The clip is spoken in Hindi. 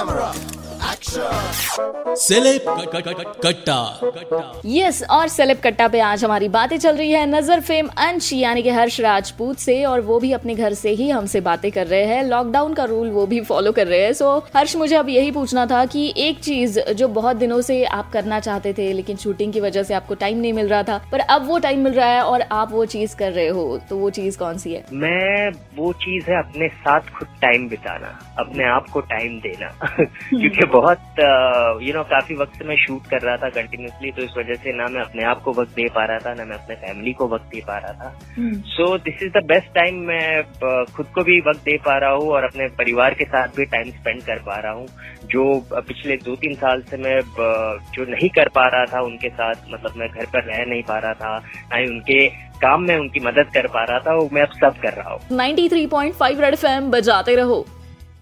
Camera celeb Katta. यस, और सेलेब कट्टा पे आज हमारी बातें चल रही है नजर फेम अंश यानी कि हर्ष राजपूत से, और वो भी अपने घर से ही हमसे बातें कर रहे हैं। लॉकडाउन का रूल वो भी फॉलो कर रहे हैं। सो हर्ष, मुझे अब यही पूछना था कि एक चीज जो बहुत दिनों से आप करना चाहते थे लेकिन शूटिंग की वजह से आपको टाइम नहीं मिल रहा था, पर अब वो टाइम मिल रहा है और आप वो चीज कर रहे हो, तो वो चीज कौन सी है? मैं वो चीज है अपने साथ खुद टाइम बिताना, अपने आप को टाइम देना क्योंकि बहुत काफी वक्त से मैं शूट कर रहा था कंटिन्यूसली, तो इस वजह से ना मैं अपने आप को वक्त दे पा रहा था, ना मैं अपने फैमिली को वक्त दे पा रहा था। So this is the best time. मैं खुद को भी वक्त दे पा रहा हूँ और अपने परिवार के साथ भी टाइम स्पेंड कर पा रहा हूँ, जो पिछले 2-3 साल से मैं जो नहीं कर पा रहा था उनके साथ। मतलब मैं घर पर रह नहीं पा रहा था, ना ही उनके काम में उनकी मदद कर पा रहा था, वो मैं अब सब कर रहा हूँ। 93.5 रेड एफएम बजाते रहो।